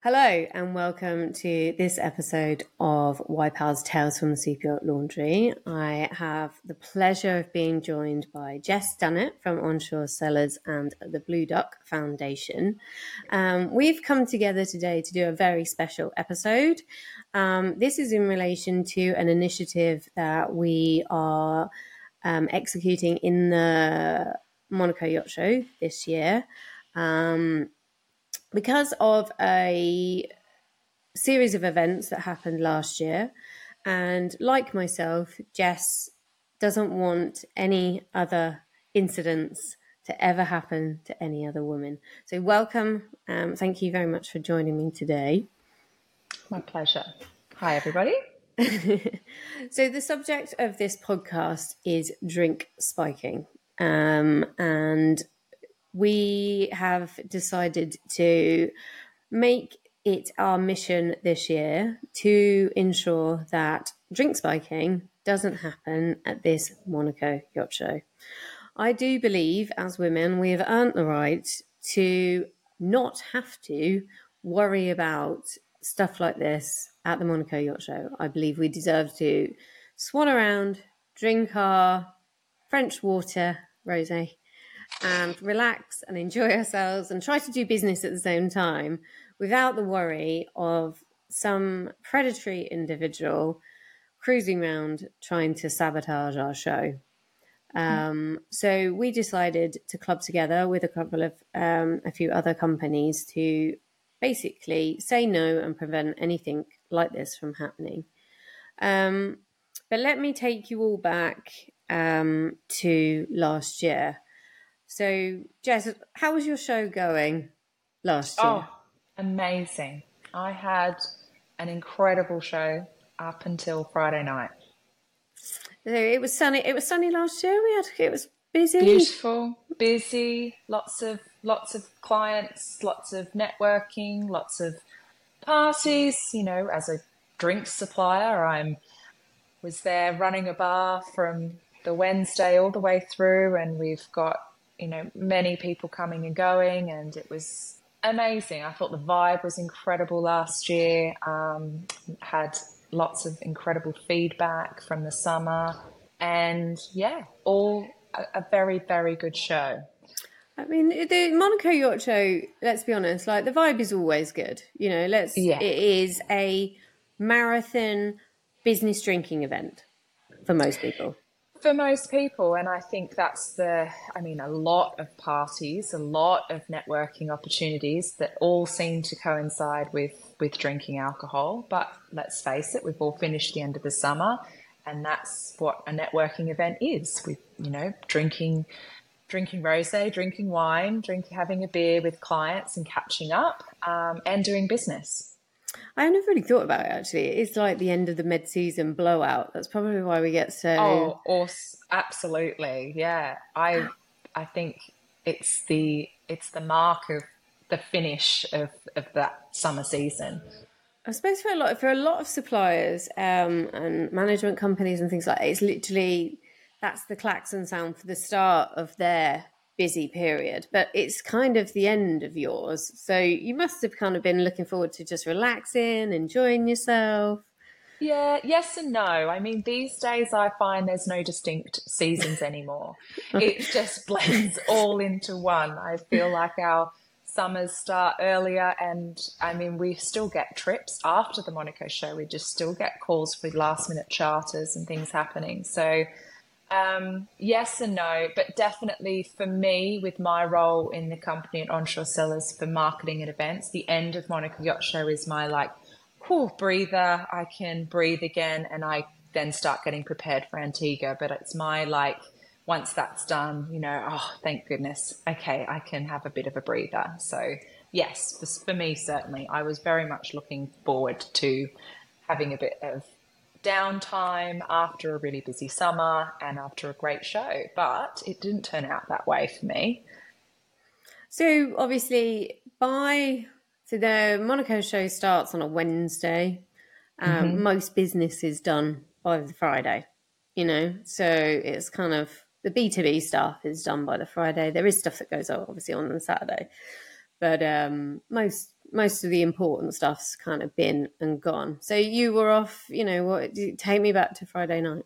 Hello and welcome to this episode of YPAL's Tales from the Super Yacht Laundry. I have the pleasure of being joined by Jess Dunnett from Onshore Sellers and the Blue Duck Foundation. We've come together today to do a very special episode. This is in relation to an initiative that we are executing in the Monaco Yacht Show this year. Because of a series of events that happened last year. And like myself, Jess doesn't want any other incidents to ever happen to any other woman. So welcome. Thank you very much for joining me today. My pleasure. Hi, everybody. So the subject of this podcast is drink spiking. And we have decided to make it our mission this year to ensure that drink spiking doesn't happen at this Monaco Yacht Show. I do believe, as women, we have earned the right to not have to worry about stuff like this at the Monaco Yacht Show. I believe we deserve to swan around, drink our French water, rosé, and relax and enjoy ourselves and try to do business at the same time without the worry of some predatory individual cruising around trying to sabotage our show. So we decided to club together with a few other companies to basically say no and prevent anything like this from happening. But let me take you all back to last year. So, Jess, how was your show going last year? Oh, amazing. I had an incredible show up until Friday night. So it was sunny. It was sunny last year. It was busy. Beautiful, busy, lots of clients, lots of networking, lots of parties. You know, as a drink supplier, was there running a bar from the Wednesday all the way through, and we've got, you know, many people coming and going, and it was amazing. I thought the vibe was incredible last year. Had lots of incredible feedback from the summer, and yeah, all a very, very good show. I mean, the Monaco Yacht Show, let's be honest, like the vibe is always good. You know, it is a marathon business drinking event for most people. For most people, and I think that's a lot of parties, a lot of networking opportunities that all seem to coincide with drinking alcohol. But let's face it, we've all finished the end of the summer, and that's what a networking event is. We, you know, drinking rosé, drinking wine, having a beer with clients and catching up, and doing business. I never really thought about it, actually. It's like the end of the mid-season blowout. That's probably why we get so... Oh, absolutely. Yeah. I think it's the mark of the finish of that summer season. I suppose for a lot of suppliers and management companies and things like that, it's literally, that's the klaxon sound for the start of their busy period, but it's kind of the end of yours. So you must have kind of been looking forward to just relaxing, enjoying yourself. Yeah, yes and no. I mean, these days I find there's no distinct seasons anymore. It just blends all into one. I feel like our summers start earlier, and I mean, we still get trips after the Monaco show. We just still get calls for last minute charters and things happening. So yes and no, but definitely for me, with my role in the company at Onshore Sellers for marketing and events, the end of Monaco Yacht Show is my breather. I can breathe again, and I then start getting prepared for Antigua. But it's my once that's done, you know, oh, thank goodness. Okay, I can have a bit of a breather. So yes, for me, certainly, I was very much looking forward to having a bit of downtime after a really busy summer and after a great show, but it didn't turn out that way for me. So obviously the Monaco show starts on a Wednesday. Most business is done by the Friday, you know, so it's kind of the B2B stuff is done by the Friday. There is stuff that goes on obviously on the Saturday, but most most of the important stuff's kind of been and gone. So you were off, take me back to Friday night.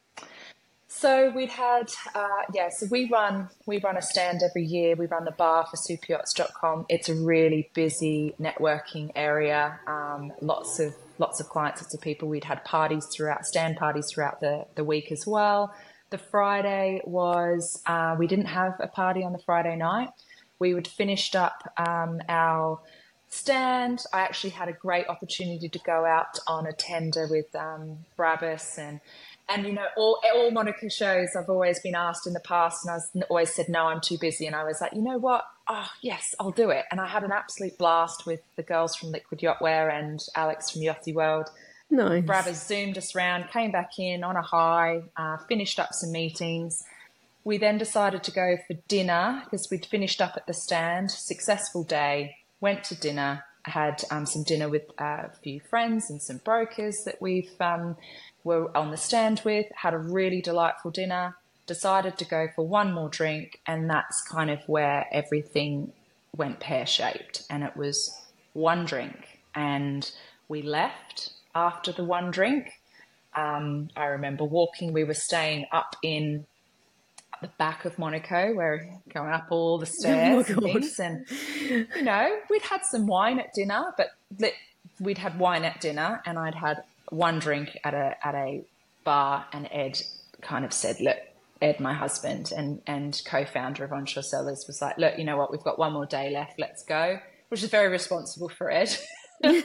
So we'd had, so we run a stand every year. We run the bar for superyachts.com. It's a really busy networking area. Lots of clients, lots of people. We'd had stand parties throughout the week as well. The Friday was, we didn't have a party on the Friday night. We would finished up our stand. I actually had a great opportunity to go out on a tender with Brabus and all Monaco shows I've always been asked in the past, and I've always said, no, I'm too busy. And I was like, you know what? Oh, yes, I'll do it. And I had an absolute blast with the girls from Liquid Yachtwear and Alex from Yachty World. Nice. Brabus zoomed us round, came back in on a high, finished up some meetings. We then decided to go for dinner because we'd finished up at the stand. Successful day, went to dinner, had some dinner with a few friends and some brokers that we've were on the stand with, had a really delightful dinner, decided to go for one more drink, and that's kind of where everything went pear-shaped. And it was one drink, and we left after the one drink. I remember we were staying up in the back of Monaco, where going up all the stairs and things, and we'd had some wine at dinner, but we'd had wine at dinner, and I'd had one drink at a bar, and Ed kind of said, look, Ed, my husband and co-founder of Onshore Sellers, was like, look, you know what, we've got one more day left, let's go, which is very responsible for Ed. By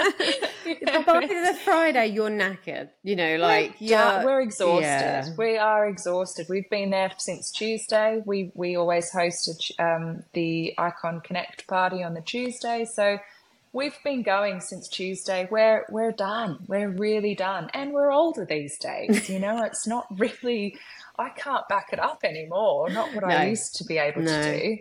the Friday, you're knackered, we're exhausted. Yeah. We are exhausted. We've been there since Tuesday. We always hosted the Icon Connect party on the Tuesday, so we've been going since Tuesday. We're done. We're really done. And we're older these days. It's not really, I can't back it up anymore. Not what I used to be able to do.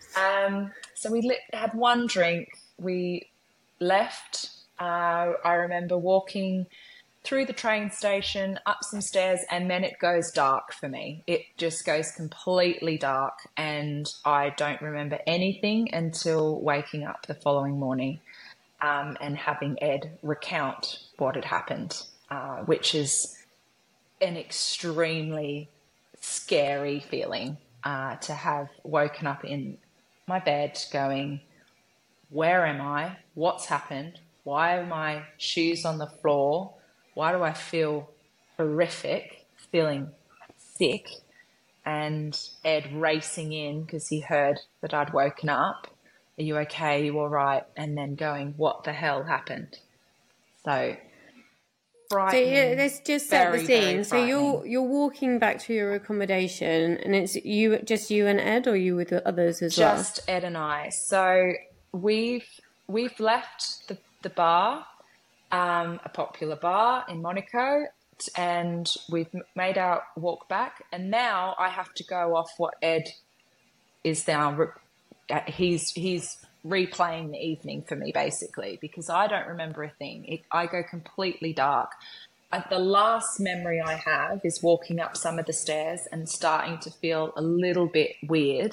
So we had one drink. We left. I remember walking through the train station, up some stairs, and then it goes dark for me. It just goes completely dark, and I don't remember anything until waking up the following morning. And having Ed recount what had happened, which is an extremely scary feeling to have woken up in my bed going, where am I? What's happened? Why are my shoes on the floor? Why do I feel horrific, feeling sick? And Ed racing in because he heard that I'd woken up. Are you okay? Are you all right? And then going, what the hell happened? So frightening. So let's just set the scene. So you're walking back to your accommodation, and it's just you and Ed, or you with the others as well? Just Ed and I. So we've left the bar, a popular bar in Monaco, and we've made our walk back. And now I have to go off what Ed is now. He's replaying the evening for me, basically, because I don't remember a thing. I go completely dark. The last memory I have is walking up some of the stairs and starting to feel a little bit weird.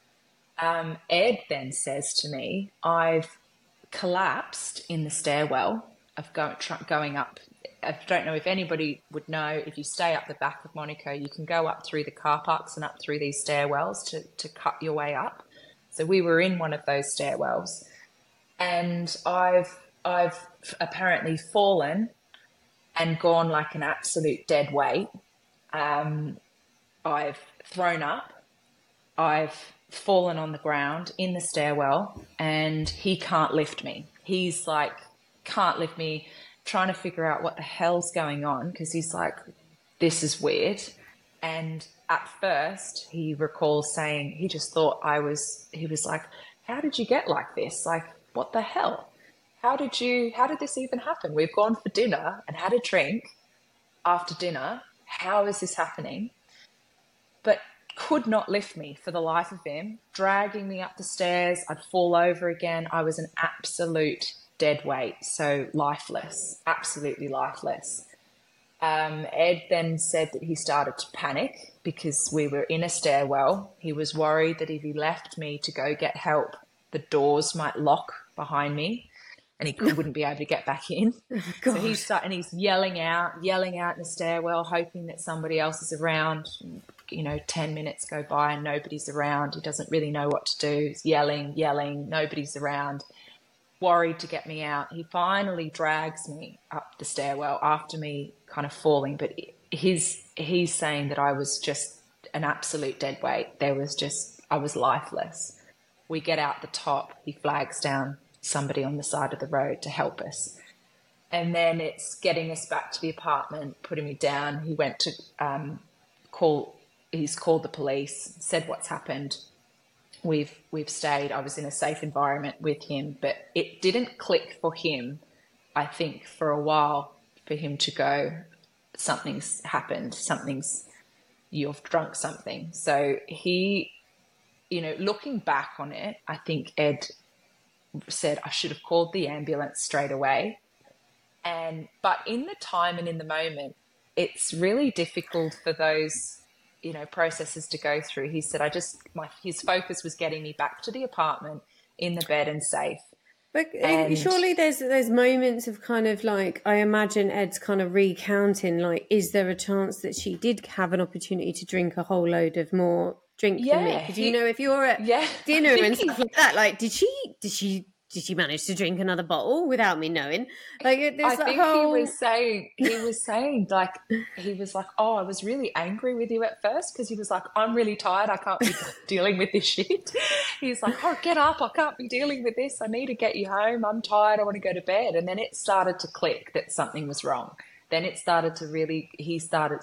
Ed then says to me, I've collapsed in the stairwell of going up. I don't know if anybody would know, if you stay up the back of Monaco, you can go up through the car parks and up through these stairwells to cut your way up. So we were in one of those stairwells, and I've apparently fallen and gone like an absolute dead weight. I've thrown up. I've fallen on the ground in the stairwell, and he can't lift me. He's like, can't lift me, trying to figure out what the hell's going on, because he's like, this is weird. And at first, he recalls saying he just thought he was like, how did you get like this? Like, what the hell? How did this even happen? We've gone for dinner and had a drink after dinner. How is this happening? But could not lift me for the life of him, dragging me up the stairs. I'd fall over again. I was an absolute dead weight, so lifeless, absolutely lifeless. Ed then said that he started to panic because we were in a stairwell. He was worried that if he left me to go get help, the doors might lock behind me, and he wouldn't be able to get back in. So he's yelling out in the stairwell, hoping that somebody else is around. 10 minutes go by and nobody's around. He doesn't really know what to do. He's yelling, nobody's around. Worried to get me out. He finally drags me up the stairwell after me kind of falling, but he's saying that I was just an absolute dead weight. I was lifeless. We get out the top. He flags down somebody on the side of the road to help us. And then it's getting us back to the apartment, putting me down. He went to he's called the police, said what's happened. We've stayed. I was in a safe environment with him, but it didn't click for him, I think, for a while, for him to go, something's happened, you've drunk something. So he, looking back on it, I think Ed said I should have called the ambulance straight away. But in the time and in the moment, it's really difficult for those processes to go through. He said, his focus was getting me back to the apartment in the bed and safe. But surely there's moments of kind of like, I imagine Ed's kind of recounting, like, is there a chance that she did have an opportunity to drink a whole load of more drink than me? Because, if you're at dinner and stuff like that, like, did she manage to drink another bottle without me knowing? Like, I think he was saying, like, he was like, oh, I was really angry with you at first, because he was like, I'm really tired. I can't be dealing with this shit. He's like, oh, get up. I can't be dealing with this. I need to get you home. I'm tired. I want to go to bed. And then it started to click that something was wrong. Then it started to really, he started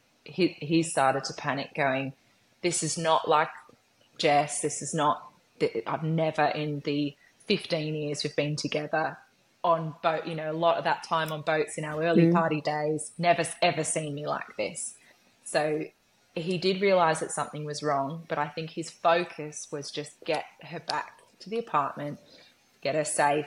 to panic, going, this is not like Jess. This is not, I've never in the 15 years we've been together on boat, a lot of that time on boats in our early party days, never ever seen me like this. So he did realise that something was wrong, but I think his focus was just get her back to the apartment, get her safe.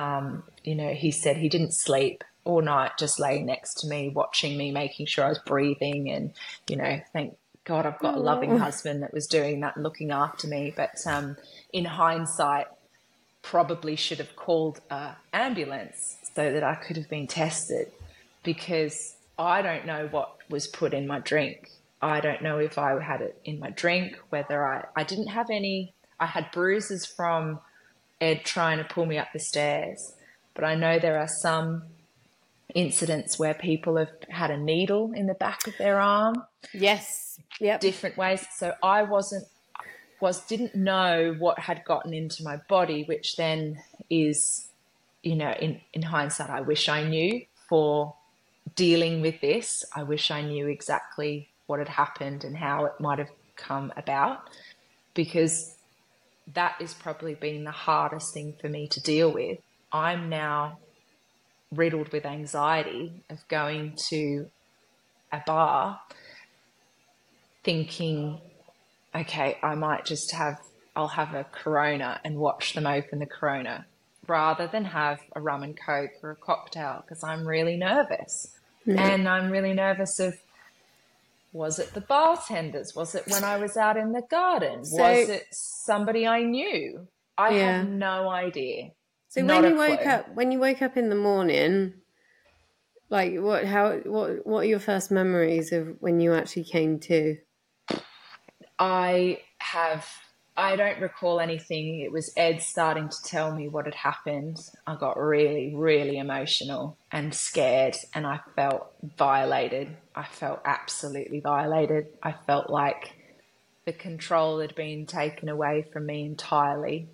He said he didn't sleep all night, just laying next to me, watching me, making sure I was breathing. And, thank God I've got a loving husband that was doing that and looking after me. But in hindsight, probably should have called an ambulance so that I could have been tested, because I don't know what was put in my drink. I don't know if I had it in my drink, whether I didn't have any. I had bruises from Ed trying to pull me up the stairs, but I know there are some incidents where people have had a needle in the back of their arm. Yes. Yep. Different ways. So I didn't know what had gotten into my body, which then is, in hindsight, I wish I knew. For dealing with this, I wish I knew exactly what had happened and how it might have come about, because that has probably been the hardest thing for me to deal with. I'm now riddled with anxiety of going to a bar thinking, okay, I'll have a Corona and watch them open the Corona, rather than have a rum and Coke or a cocktail, because I'm really nervous. And I'm really nervous of, was it the bartenders? Was it when I was out in the garden? Was it somebody I knew? I have no idea. So when you woke up in the morning, like what are your first memories of when you actually came to? I don't recall anything. It was Ed starting to tell me what had happened. I got really, really emotional and scared, and I felt violated. I felt absolutely violated. I felt like the control had been taken away from me entirely.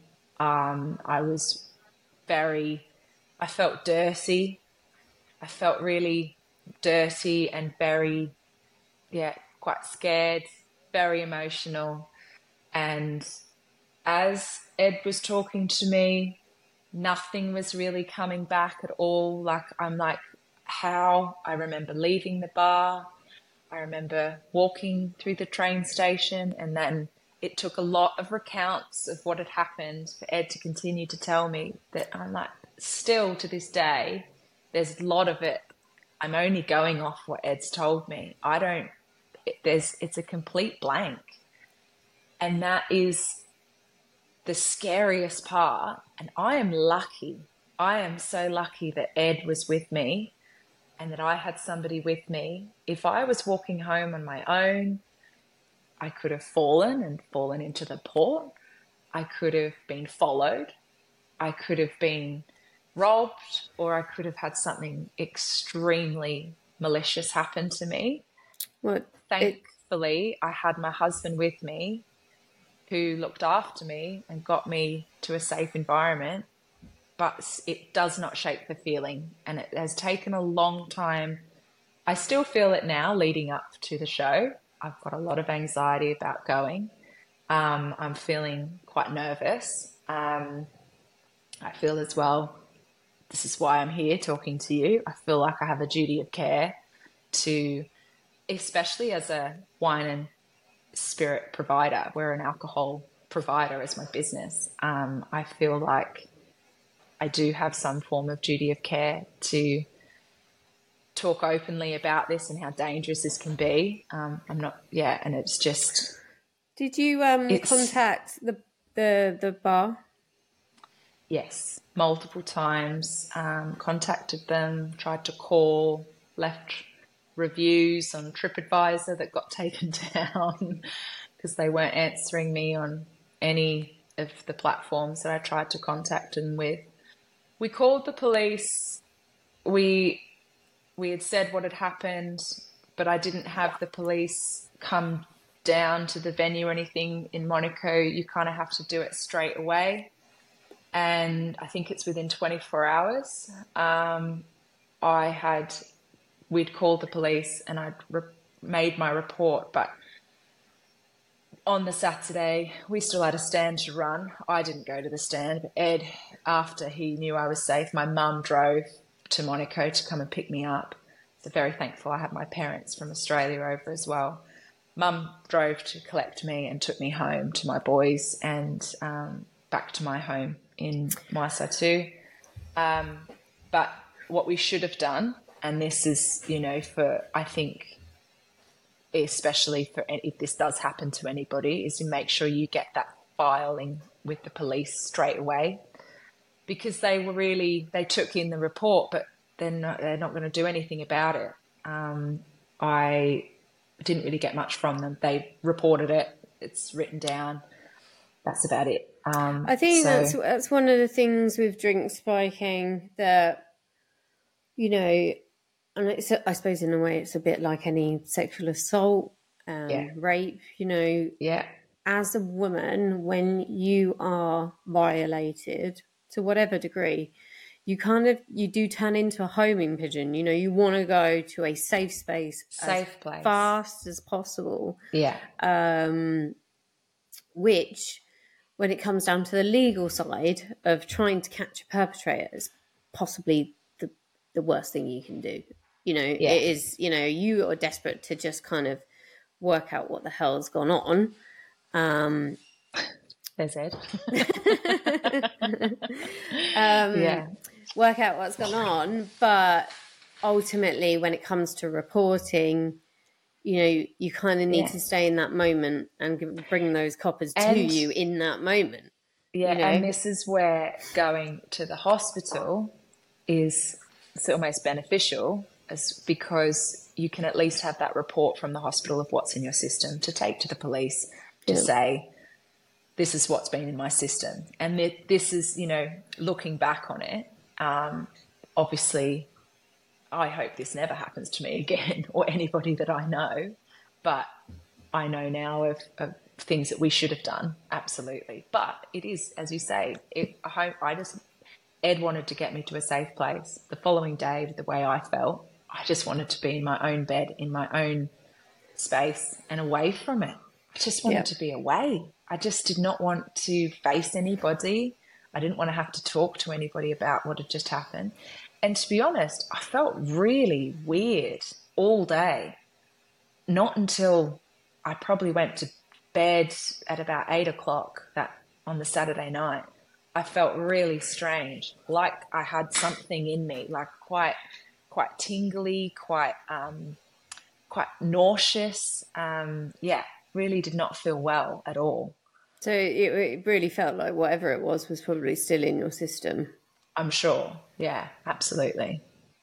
I felt dirty. I felt really dirty and very, quite scared, very emotional. And as Ed was talking to me, nothing was really coming back at all. I'm like, how? I remember leaving the bar. I remember walking through the train station, and then it took a lot of recounts of what had happened for Ed to continue to tell me that I'm like, still to this day, there's a lot of it. I'm only going off what Ed's told me. it's a complete blank. And that is the scariest part, and I am lucky, I am so lucky that Ed was with me and that I had somebody with me. If I was walking home on my own, I could have fallen into the port. I could have been followed. I could have been robbed, or I could have had something extremely malicious happen to me. Thankfully, I had my husband with me who looked after me and got me to a safe environment, but it does not shake the feeling, and it has taken a long time. I still feel it now leading up to the show. I've got a lot of anxiety about going. I'm feeling quite nervous. I feel as well, this is why I'm here talking to you. I feel like I have a duty of care to, especially as a wine and spirit provider, we're an alcohol provider as my business. I feel like I do have some form of duty of care to talk openly about this and how dangerous this can be. I'm not, and it's just. Did you contact the bar? Yes, multiple times. Contacted them, tried to call, left reviews on TripAdvisor that got taken down because they weren't answering me on any of the platforms that I tried to contact them with. We called the police. We had said what had happened, but I didn't have the police come down to the venue or anything in Monaco. You kind of have to do it straight away. And I think it's within 24 hours. We'd called the police and I'd made my report, but on the Saturday, we still had a stand to run. I didn't go to the stand, but Ed, after he knew I was safe, my mum drove to Monaco to come and pick me up. So very thankful I had my parents from Australia over as well. Mum drove to collect me and took me home to my boys and back to my home in Maisatu. But what we should have done, and this is, I think, especially for if this does happen to anybody, is to make sure you get that filing with the police straight away, because they took in the report, but they're not going to do anything about it. I didn't really get much from them. They reported it. It's written down. That's about it. I think that's one of the things with drink spiking that, and I suppose in a way it's a bit like any sexual assault, rape, as a woman, when you are violated to whatever degree, you do turn into a homing pigeon. You want to go to a safe space, place, fast as possible. Yeah. Which, when it comes down to the legal side of trying to catch a perpetrator, is possibly the worst thing you can do. It is, you are desperate to just kind of work out what the hell's gone on. There's Ed. Work out what's gone on. But ultimately, when it comes to reporting, you kind of need to stay in that moment and bring those coppers to you in that moment. Yeah, and this is where going to the hospital is almost beneficial, because you can at least have that report from the hospital of what's in your system to take to the police to say, this is what's been in my system. And this is, looking back on it, obviously I hope this never happens to me again or anybody that I know, but I know now of things that we should have done, absolutely. But it is, as you say, Ed wanted to get me to a safe place. The following day, with the way I felt, I just wanted to be in my own bed, in my own space and away from it. I just wanted to be away. I just did not want to face anybody. I didn't want to have to talk to anybody about what had just happened. And to be honest, I felt really weird all day. Not until I probably went to bed at about 8 o'clock on the Saturday night. I felt really strange, like I had something in me, like quite tingly, quite nauseous. Really did not feel well at all. So it really felt like whatever it was probably still in your system. I'm sure. Yeah, absolutely.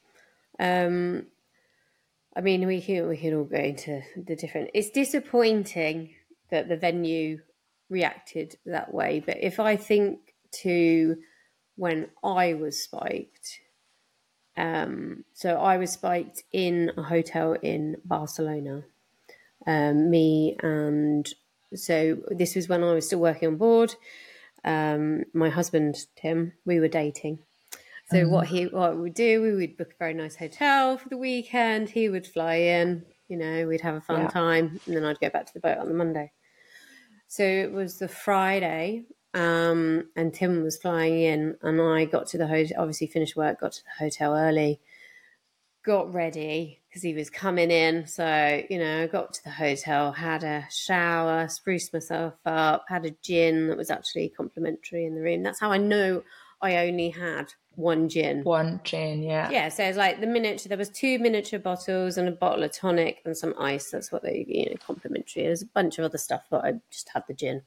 I mean, we can all go into the different. It's disappointing that the venue reacted that way, but if I think to when I was spiked, so I was spiked in a hotel in Barcelona. Me and so this was when I was still working on board. My husband Tim, we were dating. So what we would do, we would book a very nice hotel for the weekend. He would fly in, we'd have a fun time, and then I'd go back to the boat on the Monday. So it was the Friday, and Tim was flying in, and I got to the hotel. Obviously, finished work, got to the hotel early, got ready because he was coming in. So I got to the hotel, had a shower, spruced myself up, had a gin that was actually complimentary in the room. That's how I know I only had one gin. Yeah. Yeah, so it's like there was 2 miniature bottles and a bottle of tonic and some ice. That's what they, complimentary. There's a bunch of other stuff, but I just had the gin.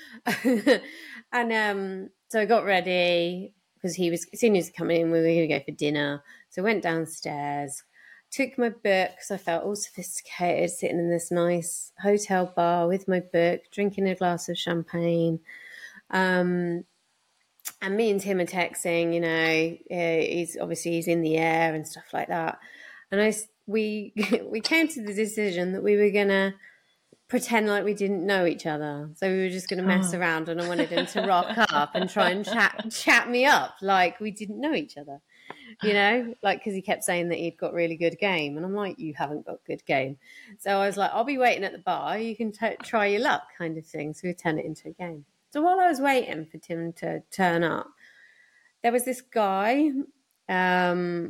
And so I got ready because as soon as he was coming in, we were going to go for dinner. So I went downstairs, took my book because I felt all sophisticated, sitting in this nice hotel bar with my book, drinking a glass of champagne. And me and Tim are texting, he's in the air and stuff like that. And we came to the decision that we were going to pretend like we didn't know each other. So we were just going to mess around, and I wanted him to rock up and try and chat me up like we didn't know each other, because he kept saying that he'd got really good game. And I'm like, you haven't got good game. So I was like, I'll be waiting at the bar. You can try your luck kind of thing. So we turn it into a game. So while I was waiting for Tim to turn up, there was this guy I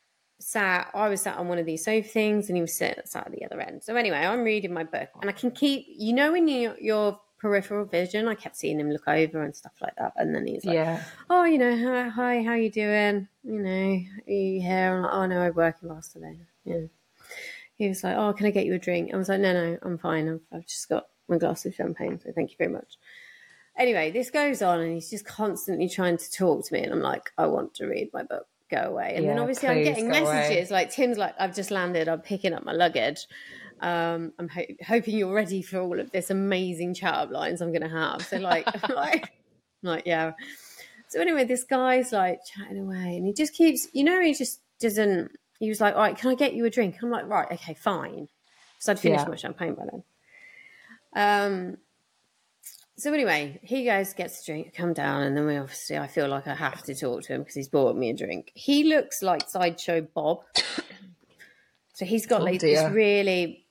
was sat on one of these sofa things, and he was sat at the other end. So anyway, I'm reading my book, and I can keep, when your peripheral vision, I kept seeing him look over and stuff like that. And then he's like, oh, hi, how you doing? Are you here? I'm like, oh, no, I work in Barcelona. Yeah. He was like, oh, can I get you a drink? I was like, no, I'm fine. I've just got my glass of champagne, so thank you very much. Anyway, this goes on, and he's just constantly trying to talk to me, and I'm like, I want to read my book. Go away. And then obviously I'm getting messages like, Tim's like, I've just landed, I'm picking up my luggage. I'm hoping you're ready for all of this amazing chat up lines I'm going to have. So like, yeah. So anyway, this guy's like chatting away, and he just keeps, he just doesn't, he was like, all right, can I get you a drink? I'm like, right, okay, fine. So I'd finished my champagne by then. So anyway, he gets a drink, come down, and then I feel like I have to talk to him because he's bought me a drink. He looks like Sideshow Bob. So he's got this really,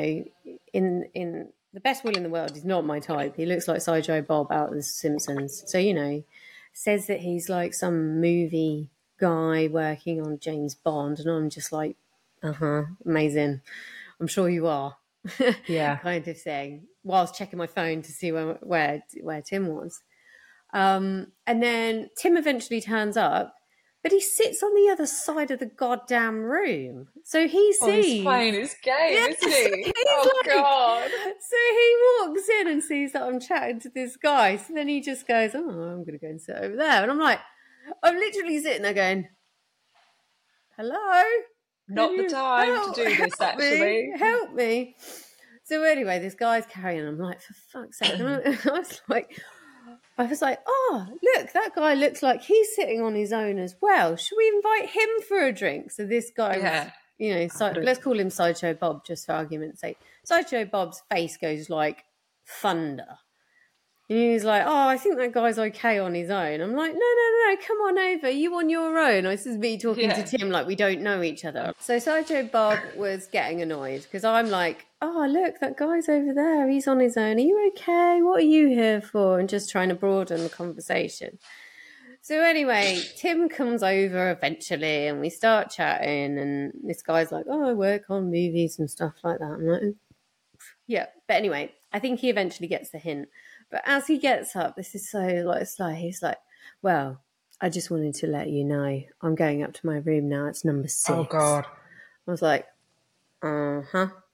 in the best will in the world, he's not my type. He looks like Sideshow Bob out of The Simpsons. So, says that he's like some movie guy working on James Bond, and I'm just like, amazing. I'm sure you are. Kind of thing, whilst checking my phone to see where Tim was. And then Tim eventually turns up, but he sits on the other side of the goddamn room. So he sees... he's playing his game, isn't he? God. So he walks in and sees that I'm chatting to this guy. So then he just goes, oh, I'm going to go and sit over there. And I'm literally sitting there going, hello? Not the time to do this, actually. Help me. So anyway, this guy's carrying. I'm like, for fuck's sake. And I was like, oh, look, that guy looks like he's sitting on his own as well. Should we invite him for a drink? So this guy was, let's call him Sideshow Bob just for argument's sake. Sideshow Bob's face goes like thunder. And he was like, oh, I think that guy's okay on his own. I'm like, no, come on over. You on your own. This is me talking to Tim like we don't know each other. So Sideshow Bob was getting annoyed because I'm like, oh, look, that guy's over there. He's on his own. Are you okay? What are you here for? And just trying to broaden the conversation. So anyway, Tim comes over eventually and we start chatting, and this guy's like, oh, I work on movies and stuff like that. I'm like, yeah. But anyway, I think he eventually gets the hint. But as he gets up, this is so sly. He's like, well, I just wanted to let you know I'm going up to my room now. It's number 6. Oh, God. I was like, uh-huh.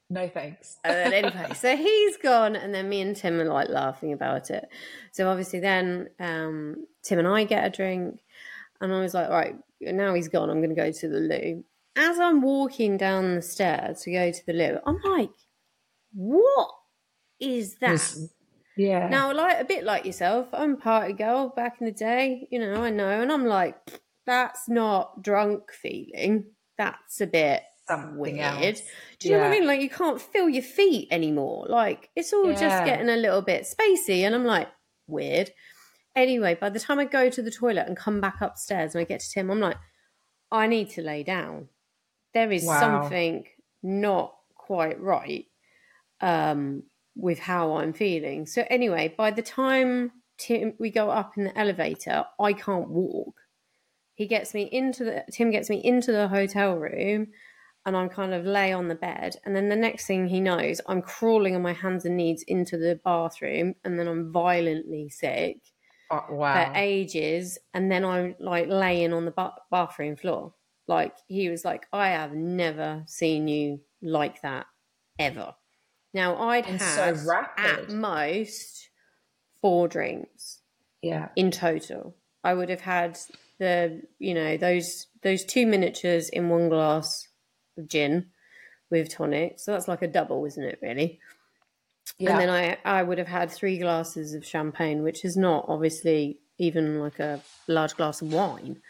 No thanks. And then anyway, so he's gone, and then me and Tim are like laughing about it. So obviously then Tim and I get a drink, and I was like, right, now he's gone, I'm going to go to the loo. As I'm walking down the stairs to go to the loo, I'm like, what is that? Yeah. Now, like a bit like yourself, I'm a party girl back in the day, you know, I know, and I'm like, that's not drunk feeling. That's a bit Something weird. else. Do you know what I mean? Like, you can't feel your feet anymore. Like, it's all just getting a little bit spacey, and I'm like, weird. Anyway, by the time I go to the toilet and come back upstairs and I get to Tim, I'm like, I need to lay down. There is something not quite right with how I'm feeling. So anyway, by the time we go up in the elevator, I can't walk. Tim gets me into the hotel room, and I'm kind of lay on the bed. And then the next thing he knows, I'm crawling on my hands and knees into the bathroom, and then I'm violently sick for ages. And then I'm like laying on the bathroom floor. Like, he was like, I have never seen you like that ever. Now, I'd had at most 4 drinks in total. I would have had those 2 miniatures in 1 glass of gin with tonic. So that's like a double, isn't it, really? Yeah. And then I would have had 3 glasses of champagne, which is not obviously even like a large glass of wine.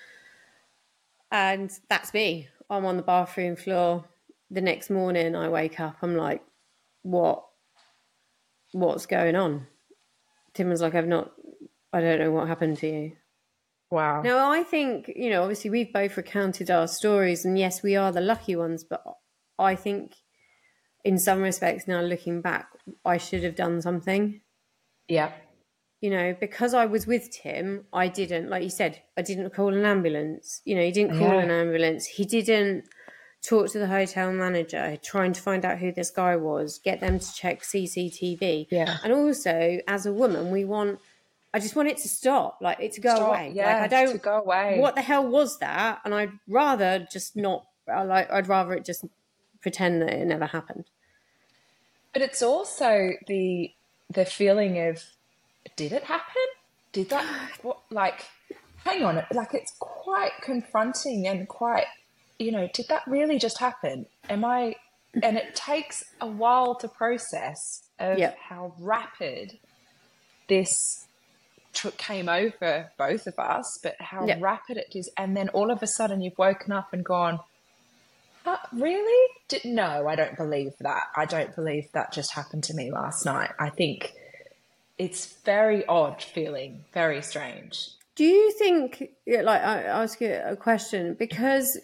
And that's me. I'm on the bathroom floor. The next morning I wake up, I'm like, what's going on? Tim was like, I don't know what happened to you. Wow. Now, I think, obviously we've both recounted our stories, and yes, we are the lucky ones, but I think in some respects now looking back, I should have done something. Yeah. Because I was with Tim, I didn't, like you said, I didn't call an ambulance. He didn't call an ambulance. He didn't talk to the hotel manager, trying to find out who this guy was, get them to check CCTV. Yeah. And also, as a woman, I just want it to stop, like it to go away. Yeah, like, I don't, to go away. What the hell was that? And I'd rather just not, I'd rather it just pretend that it never happened. But it's also the feeling of, did it happen? Did that, hang on, it's quite confronting and quite, did that really just happen? And it takes a while to process of how rapid this came over both of us, but how rapid it is. And then all of a sudden you've woken up and gone, really? No, I don't believe that. I don't believe that just happened to me last night. I think it's very odd feeling, very strange. Do you think, I ask you a question, because,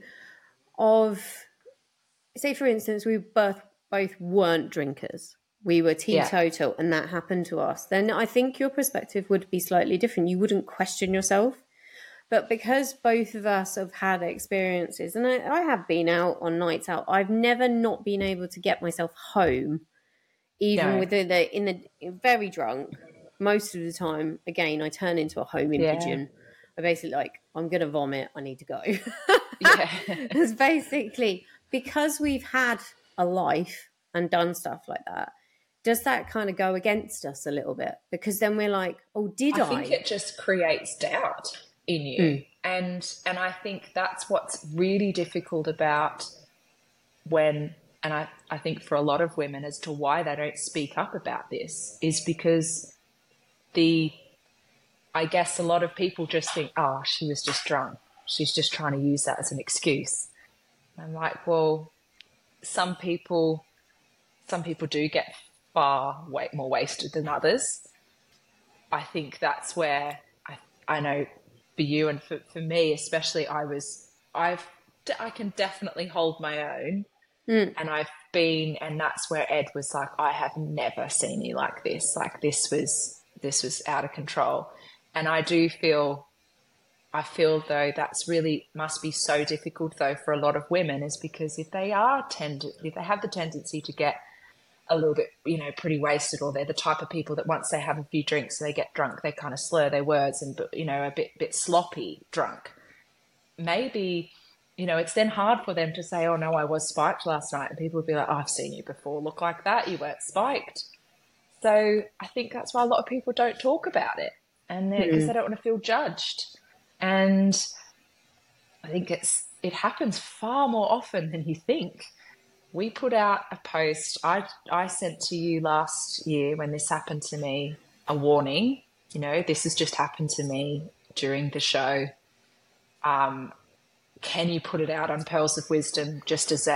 say for instance, we both weren't drinkers. We were teetotal and that happened to us. Then I think your perspective would be slightly different. You wouldn't question yourself. But because both of us have had experiences, and I have been out on nights out, I've never not been able to get myself home, even in the very drunk. Most of the time, again, I turn into a homing pigeon. I basically I'm going to vomit. I need to go. It's basically, because we've had a life and done stuff like that, does that kind of go against us a little bit? Because then we're like, oh, I think it just creates doubt in you. And I think that's what's really difficult about and I think for a lot of women as to why they don't speak up about this is because I guess a lot of people just think, oh, she was just drunk. She's just trying to use that as an excuse. I'm like, well, some people do get far more wasted than others. I think that's where I know for you and for me especially, I can definitely hold my own. And and that's where Ed was like, I have never seen you like this. Like this was out of control. And I feel though that's really must be so difficult though for a lot of women, is because if they have the tendency to get a little bit, pretty wasted, or they're the type of people that once they have a few drinks, they get drunk, they kind of slur their words and, a bit sloppy drunk. Maybe it's then hard for them to say, oh no, I was spiked last night. And people would be like, oh, I've seen you before, look like that, you weren't spiked. So I think that's why a lot of people don't talk about it, and because they don't want to feel judged. And I think it happens far more often than you think. We put out a post. I sent to you last year when this happened to me a warning. This has just happened to me during the show. Can you put it out on Pearls of Wisdom just as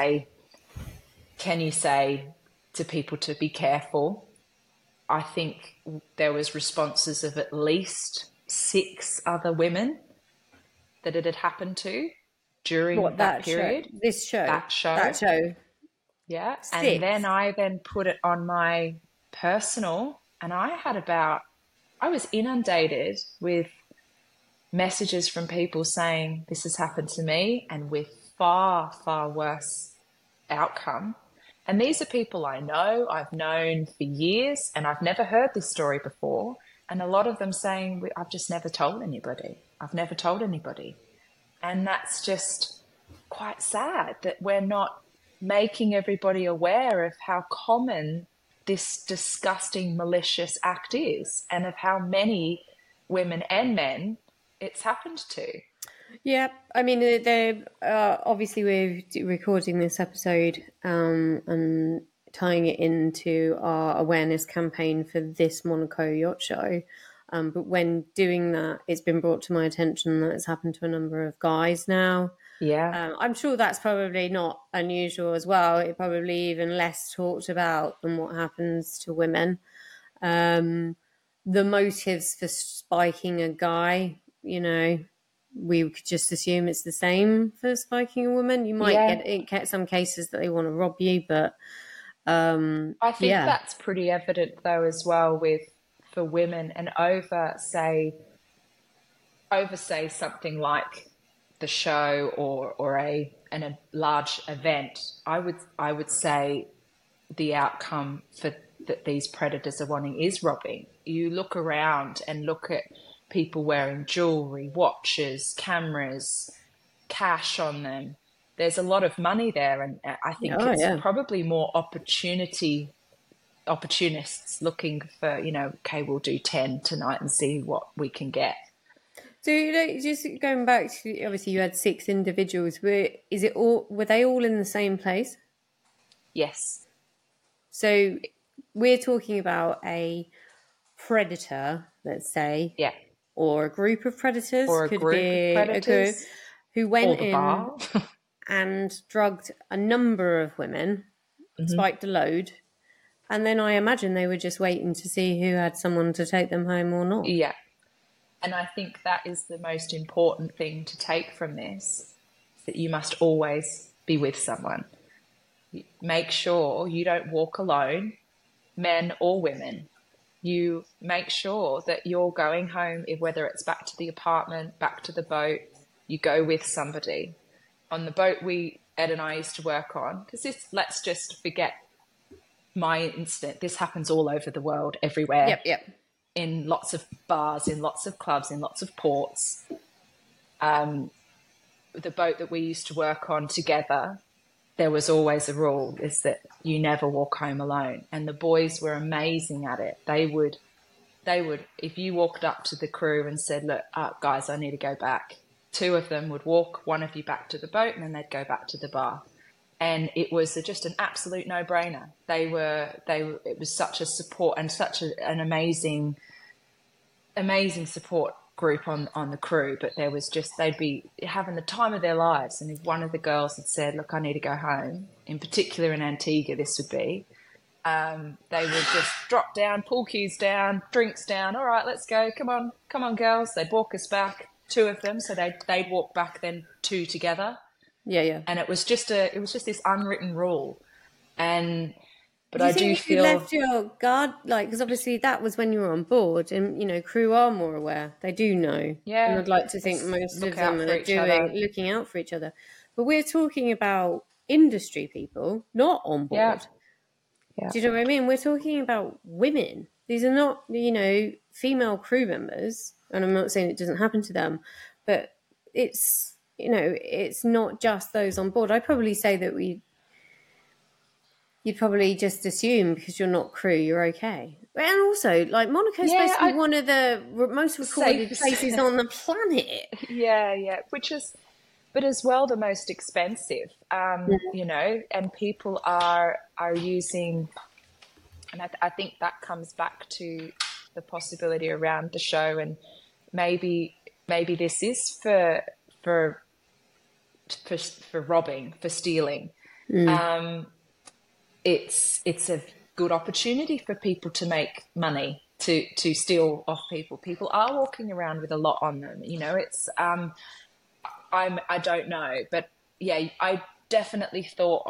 can you say to people to be careful? I think there was responses of at least 6 other women that it had happened to during that period. That show. Yeah. 6. And then I put it on my personal, and I was inundated with messages from people saying this has happened to me, and with far, far worse outcome. And these are people I know, I've known for years, and I've never heard this story before. And a lot of them saying, I've just never told anybody. I've never told anybody. And that's just quite sad that we're not making everybody aware of how common this disgusting, malicious act is, and of how many women and men it's happened to. Yeah, I mean, they're obviously we're recording this episode and tying it into our awareness campaign for this Monaco yacht show. But when doing that, it's been brought to my attention that it's happened to a number of guys now. Yeah. I'm sure that's probably not unusual as well. It's probably even less talked about than what happens to women. The motives for spiking a guy, we could just assume it's the same for spiking a woman. You might get some cases that they want to rob you, but I think that's pretty evident though as well for women, and over say something like the show or a large event. I would say the outcome that these predators are wanting is robbing. You look around and look at people wearing jewelry, watches, cameras, cash on them. There's a lot of money there, and I think it's probably more opportunists looking for, okay, we'll do 10 tonight and see what we can get. So just going back to, obviously you had 6 individuals. Were they all in the same place? Yes. So we're talking about a predator, let's say. Yeah. Or a group of predators. Or a group of predators. Who went in and drugged a number of women, spiked a load, and then I imagine they were just waiting to see who had someone to take them home or not. Yeah. And I think that is the most important thing to take from this, that you must always be with someone. Make sure you don't walk alone, men or women. You make sure that you're going home, whether it's back to the apartment, back to the boat, you go with somebody. On the boat Ed and I used to work on, because let's just forget my incident. This happens all over the world, everywhere. Yep. In lots of bars, in lots of clubs, in lots of ports. The boat that we used to work on together, there was always a rule, is that you never walk home alone. And the boys were amazing at it. They would, if you walked up to the crew and said, look, guys, I need to go back, 2 of them would walk one of you back to the boat, and then they'd go back to the bar. And it was just an absolute no-brainer. It was such a support and such an amazing support group on the crew. But there was they'd be having the time of their lives. And if one of the girls had said, look, I need to go home, in particular in Antigua, this would be, they would just drop down, pool cues down, drinks down. All right, let's go. Come on, girls. They'd walk us back, 2 of them. So they'd walk back then 2 together. Yeah. And it was just this unwritten rule. But do you I think do you feel left your guard, because obviously that was when you were on board, and crew are more aware. They do know. Yeah. And I'd like to think most of them are looking out for each other. But we're talking about industry people, not on board. Yeah. Do you know what I mean? We're talking about women. These are not, female crew members, and I'm not saying it doesn't happen to them, but it's, it's not just those on board. I'd probably say that you'd probably just assume because you're not crew, you're okay. And also, like, Monaco is supposed to be one of the most recorded places on the planet. Yeah. But as well, the most expensive, and people are using, and I think that comes back to the possibility around the show, and maybe this is for robbing, for stealing. It's a good opportunity for people to make money, to steal off people. People are walking around with a lot on them. It's I don't know, but yeah, I definitely thought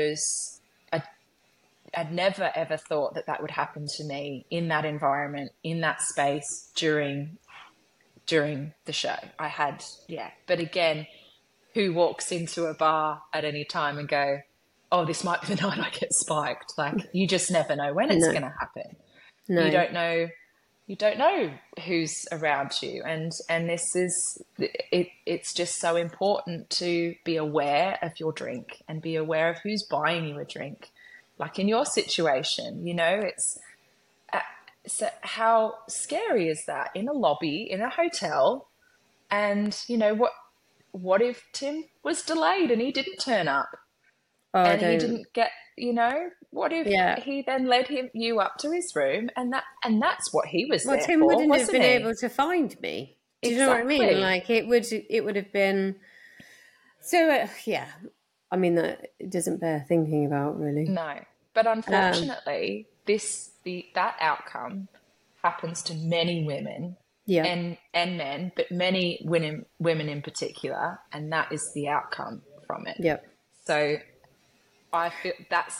I'd never ever thought that would happen to me in that environment, in that space during the show. I had, but again, who walks into a bar at any time and go, oh, this might be the night I get spiked? Like, you just never know when it's going to happen. No. You don't know who's around you. And this is, it's just so important to be aware of your drink and be aware of who's buying you a drink. Like in your situation, it's, so how scary is that in a lobby, in a hotel? And, what if Tim was delayed and he didn't turn up? And he didn't get, what if he then led you up to his room and that's what he was there Tim for, wouldn't have been able to find me. Do you know what I mean? Like, it would have been, so, I mean, that it doesn't bear thinking about, really. No, but unfortunately, that outcome happens to many women and men, but many women in particular, and that is the outcome from it. Yep. So I feel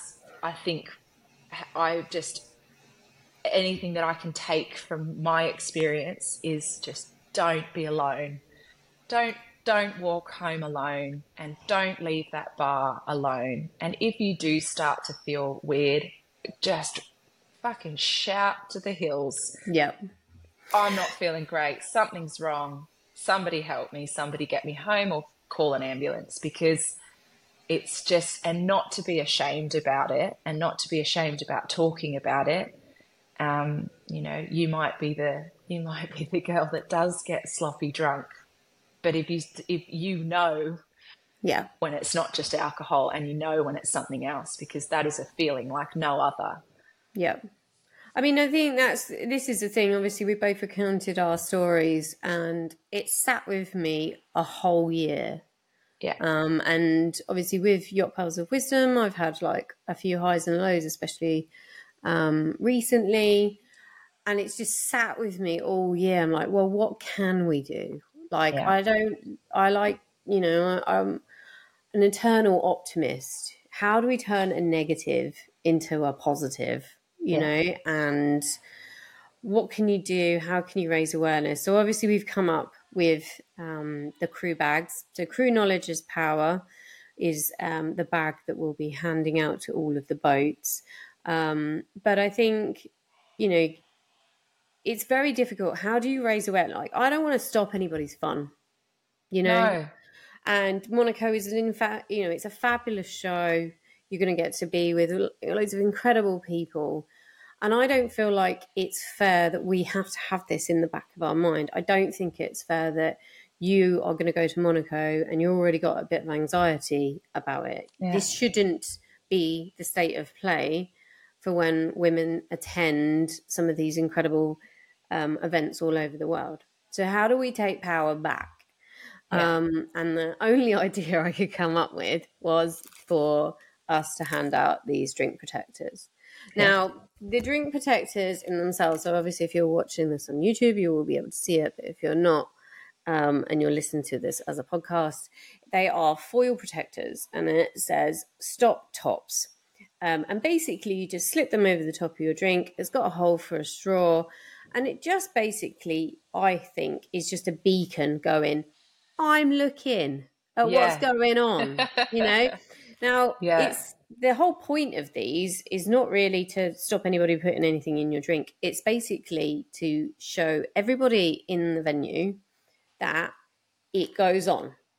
anything that I can take from my experience is just don't be alone. Don't walk home alone, and don't leave that bar alone. And if you do start to feel weird, just fucking shout to the hills. Yep. I'm not feeling great. Something's wrong. Somebody help me. Somebody get me home, or call an ambulance, because it's just, and not to be ashamed about it, and not to be ashamed about talking about it. You might be the girl that does get sloppy drunk, but if you know when it's not just alcohol, and when it's something else, because that is a feeling like no other. Yeah. I mean, I think this is the thing. Obviously, we both recounted our stories, and it sat with me a whole year. Yeah. And obviously with Yacht Pearls of Wisdom, I've had like a few highs and lows, especially recently. And it's just sat with me all year. I'm like, well, what can we do? Like, I'm an eternal optimist. How do we turn a negative into a positive, you know? And what can you do? How can you raise awareness? So obviously we've come up with the crew bags. So Crew Knowledge is Power is the bag that we'll be handing out to all of the boats. But I think, it's very difficult. How do you raise awareness? Like, I don't want to stop anybody's fun, No. And Monaco is, in fact, it's a fabulous show. You're going to get to be with loads of incredible people. And I don't feel like it's fair that we have to have this in the back of our mind. I don't think it's fair that you are going to go to Monaco and you already got a bit of anxiety about it. Yeah. This shouldn't be the state of play for when women attend some of these incredible events all over the world. So how do we take power back? Yeah. And the only idea I could come up with was for us to hand out these drink protectors. Now, the drink protectors in themselves, so obviously if you're watching this on YouTube, you will be able to see it. But if you're not, and you're listening to this as a podcast, they are foil protectors, and it says stop tops. And basically you just slip them over the top of your drink. It's got a hole for a straw. And it just basically, I think, is just a beacon going, I'm looking at what's going on, Now, it's the whole point of these is not really to stop anybody putting anything in your drink. It's basically to show everybody in the venue that it goes on.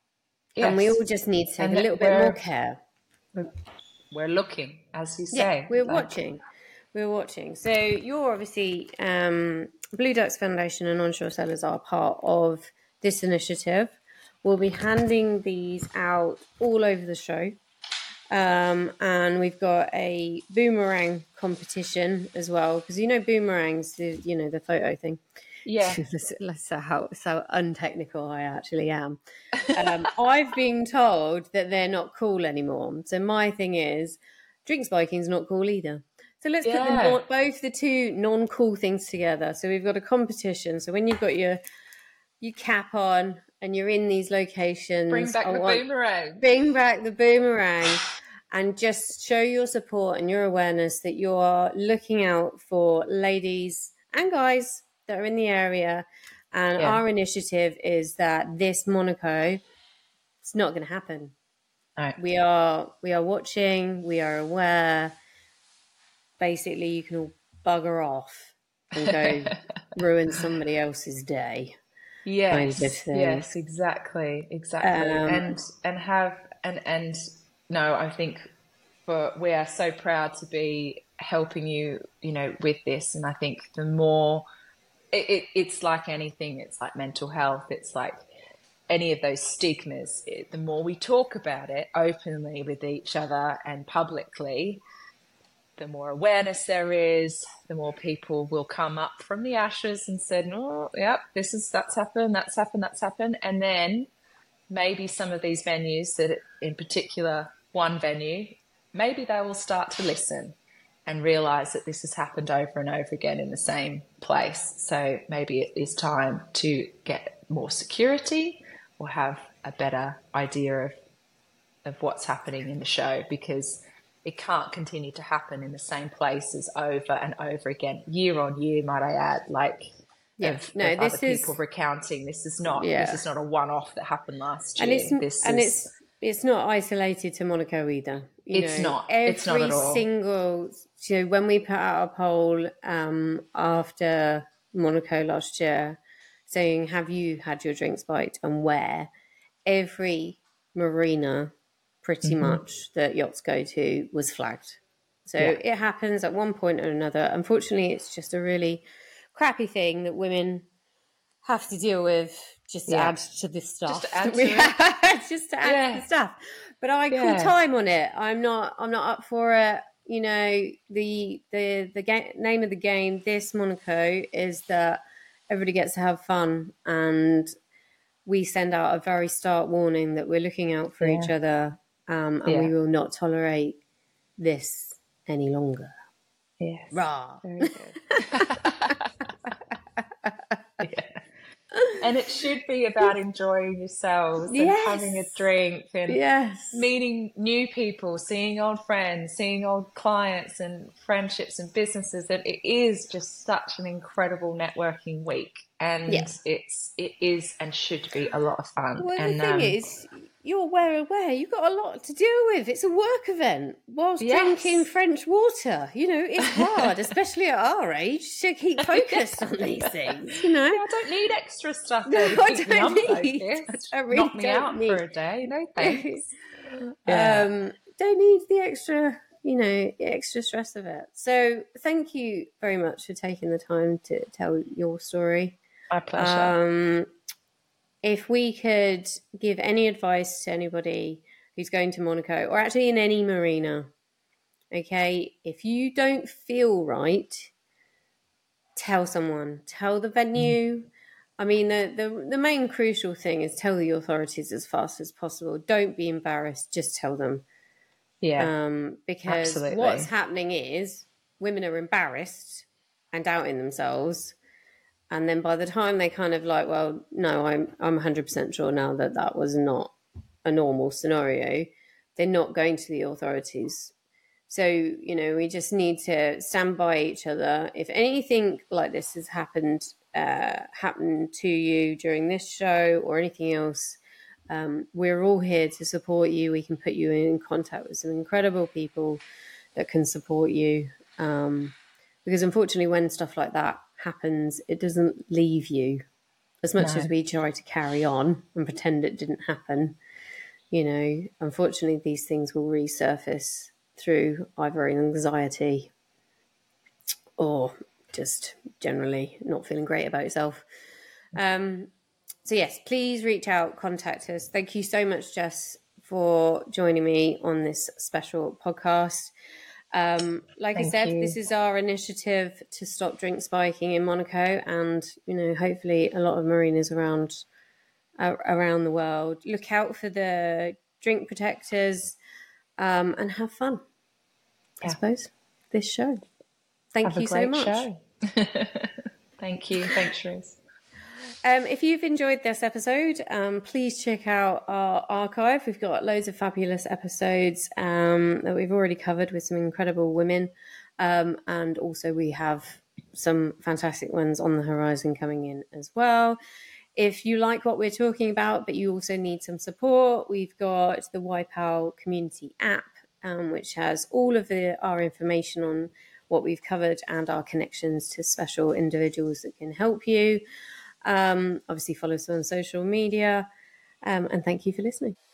And we Yes. all just need to take And a little bit more care. we're looking, as you Yeah, say. we're watching. We're watching. So you're obviously Blue Ducks Foundation and Onshore Sellers are part of this initiative. We'll be handing these out all over the show. And we've got a boomerang competition as well, because boomerangs, the photo thing. Yeah. That's how untechnical I actually am. I've been told that they're not cool anymore. So my thing is, drink spiking is not cool either. So let's put both the two non-cool things together. So we've got a competition. So when you've got your cap on and you're in these locations, bring back the boomerang, and just show your support and your awareness that you are looking out for ladies and guys that are in the area. And our initiative is that this Monaco, it's not going to happen. Right. We are watching. We are aware. Basically, you can all bugger off and go ruin somebody else's day. Yes, kind of thing. Yes, exactly. And no, I think we are so proud to be helping you, with this. And I think the more it's like anything, it's like mental health, it's like any of those stigmas, the more we talk about it openly with each other and publicly, the more awareness there is, the more people will come up from the ashes and said, oh, yep, that's happened. And then maybe some of these venues that, in particular, one venue, maybe they will start to listen and realise that this has happened over and over again in the same place. So maybe it is time to get more security or have a better idea of what's happening in the show, because it can't continue to happen in the same places over and over again, year on year, might I add, of other people recounting. This is not a one-off that happened last year. It's not isolated to Monaco either. It's not at all. Single, when we put out a poll after Monaco last year saying, have you had your drink spiked and where? Every marina pretty much that yachts go to was flagged. So it happens at one point or another. Unfortunately, it's just a really crappy thing that women have to deal with just to add to this stuff. Just to add to the stuff. But I call time on it. I'm not up for it. The name of the game, this Monaco, is that everybody gets to have fun, and we send out a very stark warning that we're looking out for each other, and we will not tolerate this any longer. Yes. Rah. Very good. And it should be about enjoying yourselves and having a drink and meeting new people, seeing old friends, seeing old clients and friendships and businesses. That it is just such an incredible networking week, and it is and should be a lot of fun. Well, the thing is, you're aware. You've got a lot to deal with. It's a work event whilst drinking French water. It's hard, especially at our age, to keep focused on these things. I don't need extra stuff. No, I don't need. I really knock me out for a day. No thanks. Don't need the extra, extra stress of it. So thank you very much for taking the time to tell your story. My pleasure. If we could give any advice to anybody who's going to Monaco, or actually in any marina, okay, if you don't feel right, tell someone, tell the venue. I mean, the main crucial thing is tell the authorities as fast as possible. Don't be embarrassed, just tell them. Yeah. Because what's happening is women are embarrassed and doubting themselves. And then by the time they kind of like, well, no, I'm 100% sure now that was not a normal scenario, they're not going to the authorities. So, we just need to stand by each other. If anything like this has happened to you during this show or anything else, we're all here to support you. We can put you in contact with some incredible people that can support you. Because unfortunately, when stuff like that happens, it doesn't leave you. As much as we try to carry on and pretend it didn't happen, unfortunately, these things will resurface through either anxiety or just generally not feeling great about yourself. So yes, please reach out, contact us. Thank you so much, Jess, for joining me on this special podcast. Like I said, this is our initiative to stop drink spiking in Monaco, and hopefully a lot of marinas around the world. Look out for the drink protectors, and have fun. I suppose this show. Thank you so much. Show. Thank you. Thanks, Shrews. If you've enjoyed this episode, please check out our archive. We've got loads of fabulous episodes that we've already covered with some incredible women. And also we have some fantastic ones on the horizon coming in as well. If you like what we're talking about, but you also need some support, we've got the YPAL community app, which has all of our information on what we've covered and our connections to special individuals that can help you. Obviously follow us on social media, and thank you for listening.